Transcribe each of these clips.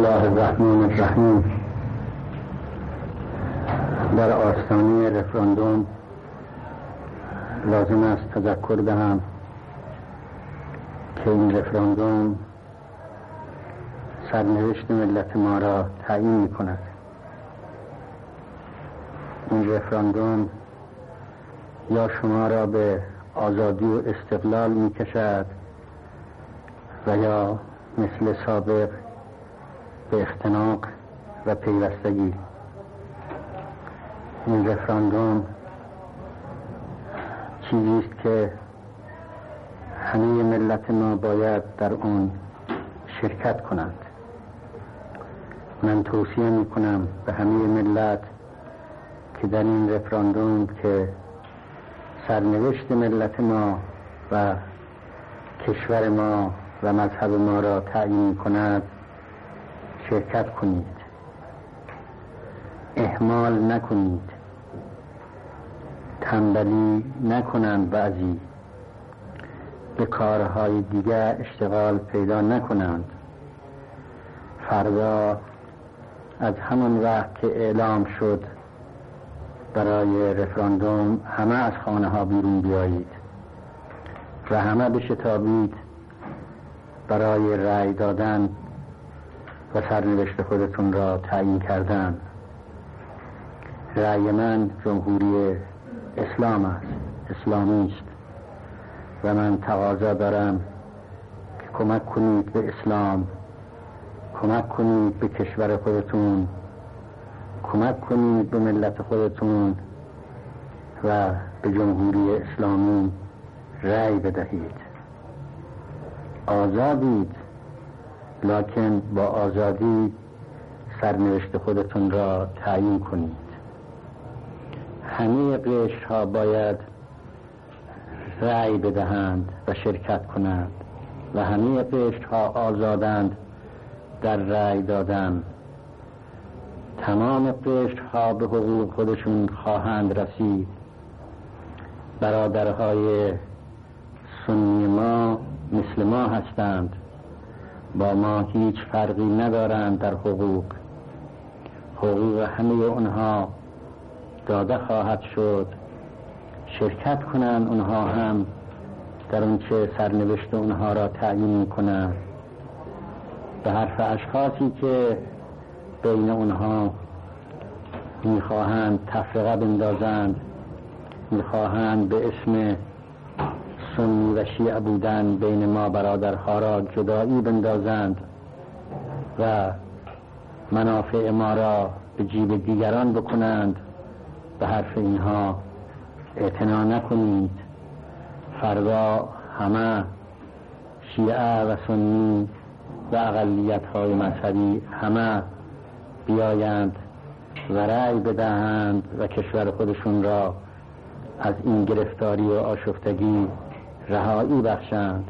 الله الرحمن الرحیم. در آستانه رفراندوم لازم است تذکر دهم که این رفراندوم سرنوشت ملت ما را تعیین می کند. این رفراندوم یا شما را به آزادی و استقلال می کشد و یا مثل سابق به اختناق و پیوستگی. این رفراندوم چیزی است که همه ملت ما باید در آن شرکت کنند. من توصیه می کنم به همه ملت که در این رفراندوم که سرنوشت ملت ما و کشور ما و مذهب ما را تعیین کند شرکت کنید، اهمال نکنید، تنبلی نکنند، بعضی به کارهای دیگر اشتغال پیدا نکنند. فردا از همون وقت که اعلام شد برای رفراندوم همه از خانه ها بیرون بیایید و همه بشتابید برای رأی دادن و سرنوشت خودتون را تعیین کردن. رأی من جمهوری اسلام است، اسلامی است و من تقاضا دارم که کمک کنید به اسلام، کمک کنید به کشور خودتون، کمک کنید به ملت خودتون و به جمهوری اسلامی رأی بدهید. آزادید، لکن با آزادی سرنوشت خودتون را تعیین کنید. همه قشرها باید رأی بدهند و شرکت کنند و همه قشرها آزادند در رأی دادن. تمام قشرها به حقوق خودشون خواهند رسید. برادرهای سنی ما مثل ما هستند، با ما هیچ فرقی ندارند در حقوق. حقوق همه اونها داده خواهد شد. شرکت کنند اونها هم در اون چه سرنوشت اونها را تعیین کنند. به حرف اشخاصی که بین اونها میخواهند تفرقه بندازند، میخواهند به اسم سنی و شیعه بودن بین ما برادرها را جدایی بندازند و منافع ما را به جیب دیگران بکنند، به حرف اینها اعتنا نکنید. فردا همه شیعه و سنی و اقلیت‌های مذهبی همه بیایند و رأی بدهند و کشور خودشون را از این گرفتاری و آشفتگی رهایی بخشند.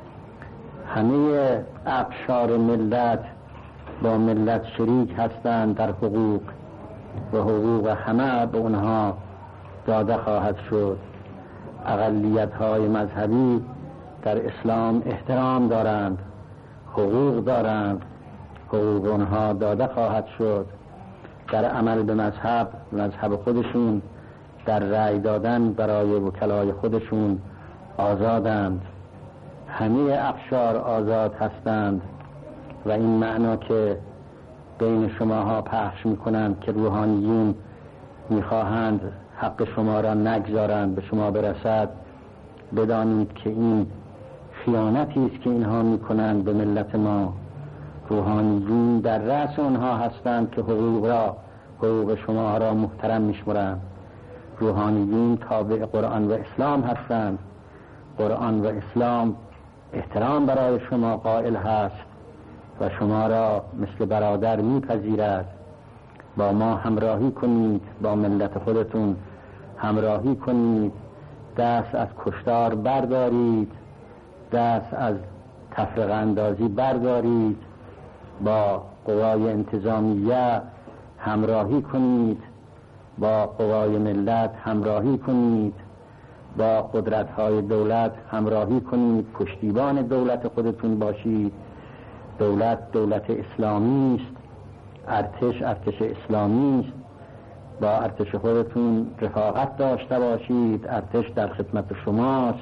همه اقشار ملت با ملت شریک هستند در حقوق و حقوق همه به اونها داده خواهد شد. اقلیت‌های مذهبی در اسلام احترام دارند، حقوق دارند، حقوق اونها داده خواهد شد. در عمل به مذهب خودشون، در رأی دادن برای وکلای خودشون آزادند. همه اقشار آزاد هستند و این معنا که بین شماها پخش میکنند که روحانیون میخواهند حق شما را نگذارند به شما برسد، بدانید که این خیانتی است که اینها میکنند به ملت ما. روحانیون در رأس آنها هستند که حقوق شما را محترم میشمرند. روحانیون تابع قرآن و اسلام هستند. قرآن و اسلام احترام برای شما قائل هست و شما را مثل برادر میپذیرد. با ما همراهی کنید، با ملت خودتون همراهی کنید، دست از کشتار بردارید، دست از تفرقه اندازی بردارید، با قوای انتظامیه همراهی کنید، با قوای ملت همراهی کنید، با قدرت‌های دولت همراهی کنید، پشتیبان دولت خودتون باشید دولت دولت اسلامی است، ارتش ارتش اسلامی است. با ارتش خودتون رفاقت داشته باشید. ارتش در خدمت شماست،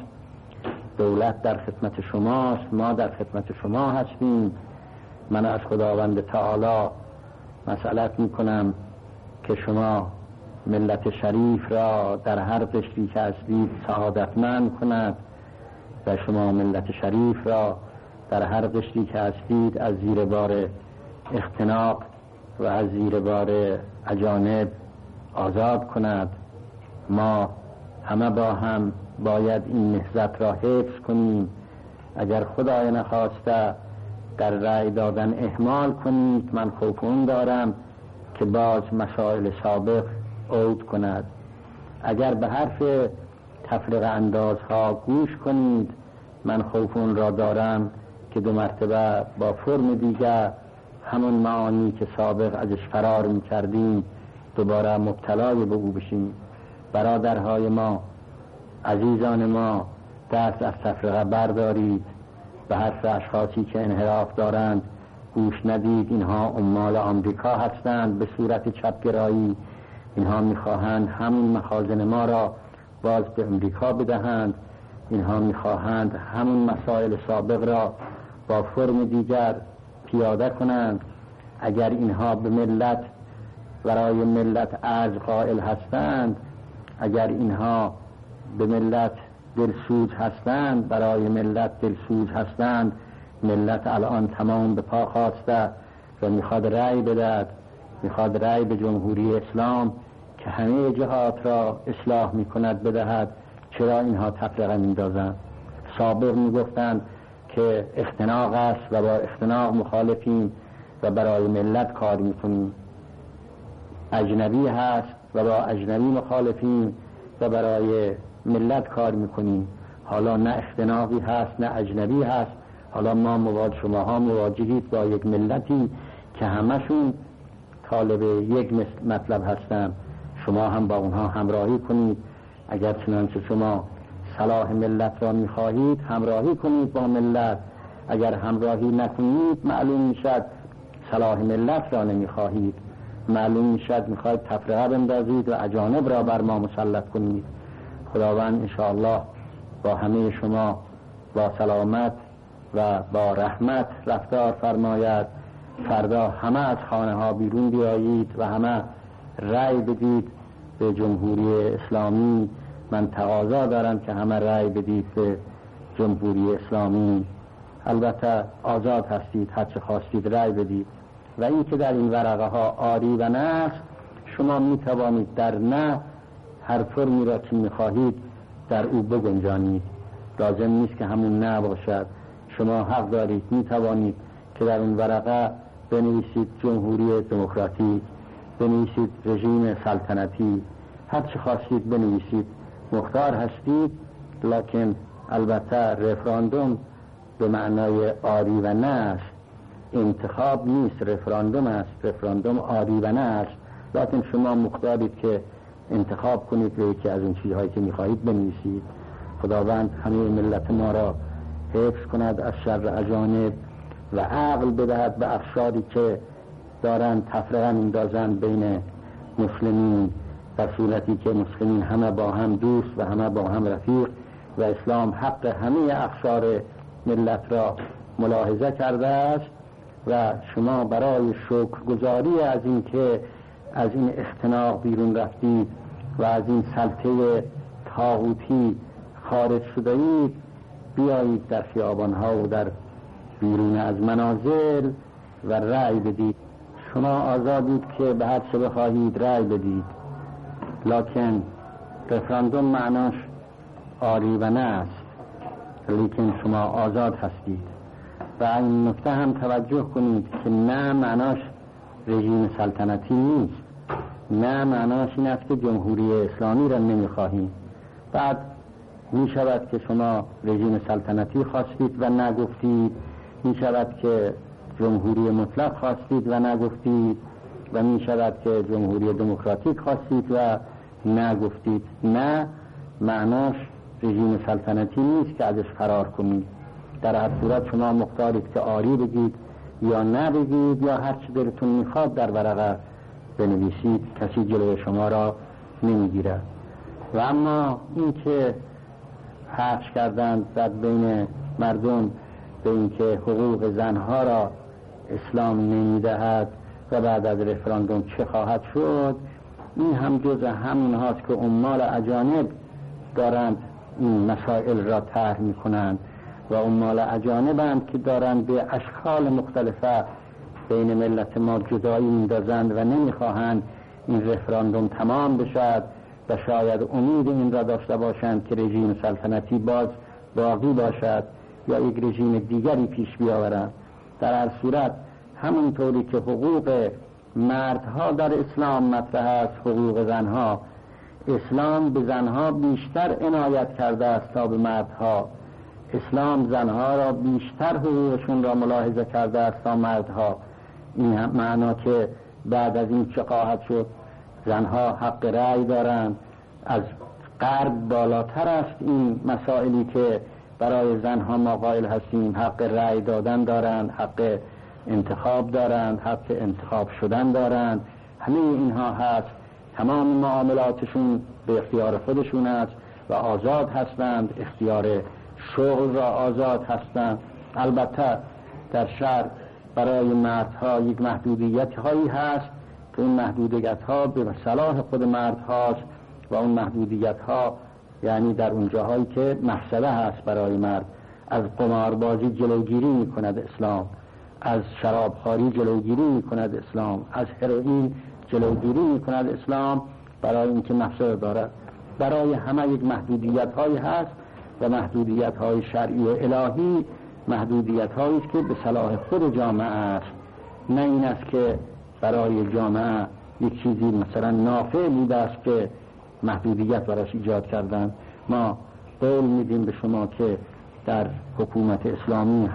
دولت در خدمت شماست، ما در خدمت شما هستیم. من از خداوند تعالی مسئلت میکنم که شما ملت شریف را در هر قشری که هستید سعادتمند کند و شما ملت شریف را در هر قشری که هستید از زیر بار اختناق و از زیر بار اجانب آزاد کند. ما همه با هم باید این نهضت را حفظ کنیم. اگر خدای نخواسته در رأی دادن اهمال کنید، من خوف اون دارم که باز مسائل سابق عود کند. اگر به حرف تفرقه اندازها گوش کنید، من خوف اون را دارم که دو مرتبه با فرم دیگر همون معانی که سابق ازش فرار می‌کردیم دوباره مبتلای به او بشیم. برادرهای ما، عزیزان ما، دست از تفرقه بردارید. به حرف اشخاصی که انحراف دارند گوش ندید. اینها عمال آمریکا هستند به صورت چپگرایی. اینها میخواهند همین مخازن ما را باز به امریکا بدهند. اینها میخواهند همون مسائل سابق را با فرم دیگر پیاده کنند. اگر اینها به ملت برای ملت ارج قائل هستند، اگر اینها به ملت دلسوز هستند، برای ملت دلسوز هستند، ملت الان تمام به پا خواسته و میخواد رأی بدهد، میخواد رأی به جمهوری اسلام که همه جهات را اصلاح میکند بدهد. چرا اینها تفرقه میندازند؟ سابق میگفتند که اختناق است و با اختناق مخالفیم و برای ملت کار میکنیم. اجنبی هست و با اجنبی مخالفیم و برای ملت کار میکنیم. حالا نه اختناقی هست نه اجنبی هست. حالا شماها مواجهید با یک ملتی که همشون طالب یک مطلب هستن. شما هم با اونها همراهی کنید. اگر چنانچه شما صلاح ملت را میخواهید همراهی کنید با ملت. اگر همراهی نکنید معلوم میشد صلاح ملت را نمیخواهید. معلوم میشد میخواهید تفرقه بندازید و اجانب را بر ما مسلط کنید. خداوند انشاءالله با همه شما با سلامت و با رحمت رفتار فرماید. فردا همه از خانه ها بیرون بیایید و همه رأی بدید به جمهوری اسلامی. من تقاضا دارم که همه رأی بدید به جمهوری اسلامی. البته آزاد هستید، هر چه خواستید رأی بدید. و این که در این ورقه ها آری و نه است، شما می توانید در نه هر فرمی را که می خواهید در او بگنجانید. لازم نیست که همون نه باشد. شما حق دارید، می توانید که در اون ورقه بنویسید جمهوری دموکراتیک، بنویسید رژیم سلطنتی، هر چه خواستید بنویسید. مختار هستید. لکن البته رفراندوم به معنای آری و نه است، انتخاب نیست، رفراندوم است. رفراندوم آری و نه است. لکن شما مختارید که انتخاب کنید و یکی از این چیزهایی که میخواهید بنویسید. خداوند همه ملت ما را حفظ کند از شر اجانب و عقل بدهد به افشاری که دارند تفرقه میندازند بین مسلمین، در صورتی که مسلمین همه با هم دوست و همه با هم رفیق و اسلام حق همه اقشار ملت را ملاحظه کرده است. و شما برای شکرگزاری از این که از این اختناق بیرون رفتید و از این سلطه طاغوتی خارج شدید، بیایید در خیابانها و در بیرون از منازل و رأی بدید. شما آزادید که به هر چه بخواهید رأی بدید. لکن رفراندوم معناش آری و نه است. لیکن شما آزاد هستید. و این نکته هم توجه کنید که نه معناش رژیم سلطنتی نیست. نه معناش این است که جمهوری اسلامی را نمیخواهیم. بعد می شود که شما رژیم سلطنتی خواستید و نگفتید، می شود که جمهوری مطلق خواستید و نگفتید، و می شود که جمهوری دموکراتیک خواستید و نگفتید. نه معناش رژیم سلطنتی نیست که ازش فرار کنید. در هر صورت شما مختارید که آری بگید یا نبگید یا هر چی دلتون میخواد در ورقه بنویسید، کسی جلوی شما را نمیگیرد. و اما این که پخش کردند در بین مردم به اینکه حقوق زنها را اسلام نمیدهد و بعد از رفراندوم چه خواهد شد، این هم جز همین هاست که عمال اجانب دارند این مسائل را طرح میکنند و عمال اجانبند که دارند به اشکال مختلفه بین ملت ما جدایی میندازند و نمیخواهند این رفراندوم تمام بشد و شاید امید این را داشته باشند که رژیم سلطنتی باز باقی باشد یا یک رژیم دیگری پیش بیاورند. در هر صورت همونطوری که حقوق مردها در اسلام مطرح است، حقوق زنها، اسلام به زنها بیشتر عنایت کرده است تا به مردها. اسلام زنها را بیشتر حقوقشون را ملاحظه کرده است تا مردها. این هم معنا که بعد از این چه خواهد شد؟ زنها حق رأی دارند، از غرب بالاتر است این مسائلی که برای زنها ما قائل هستیم. حق رأی دادن دارند، حق انتخاب دارند، حق انتخاب شدن دارند، همه اینها هست. تمام معاملاتشون به اختیار خودشون است و آزاد هستند، اختیار شغل را آزاد هستند. البته در شرع برای مردها یک محدودیت هایی هست که این محدودیت ها به صلاح خود مرد هاست و اون محدودیت ها یعنی در اون جاهایی که مفسده هست برای مرد. از قماربازی جلوگیری می کند اسلام، از شرابخواری جلوگیری می کند اسلام، از هروئین جلوگیری می کند اسلام برای اینکه مفسده دارد. برای همه یک محدودیت هایی هست و محدودیت های شرعی و الهی محدودیت هایی است که به صلاح خود جامعه است، نه این است که برای جامعه یک چیزی مثلا نافع بوده است که محدودیت براش ایجاد کردن. ما قول میدیم به شما که در حکومت اسلامی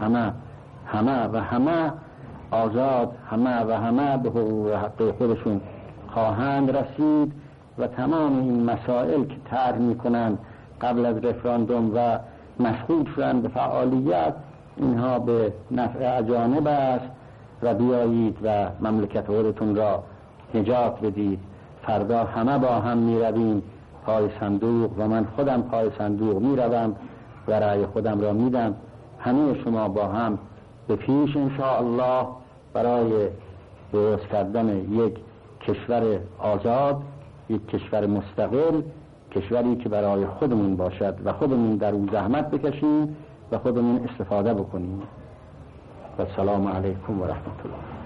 همه آزاد، همه به حقوق و حق خودشون خواهند رسید و تمام این مسائل که طرح میکنند قبل از رفراندوم و مشغول شدن به فعالیت، اینها به نفع اجانب است و بیایید و مملکت خودتون را نجات بدید. فردا همه با هم میرویم پای صندوق و من خودم پای صندوق میروم و رأی خودم را میدم. همه شما با هم به پیش انشاءالله برای درست کردن یک کشور آزاد، یک کشور مستقل، کشوری که برای خودمون باشد و خودمون در او زحمت بکشیم و خودمون استفاده بکنیم. و السلام علیکم و رحمت الله.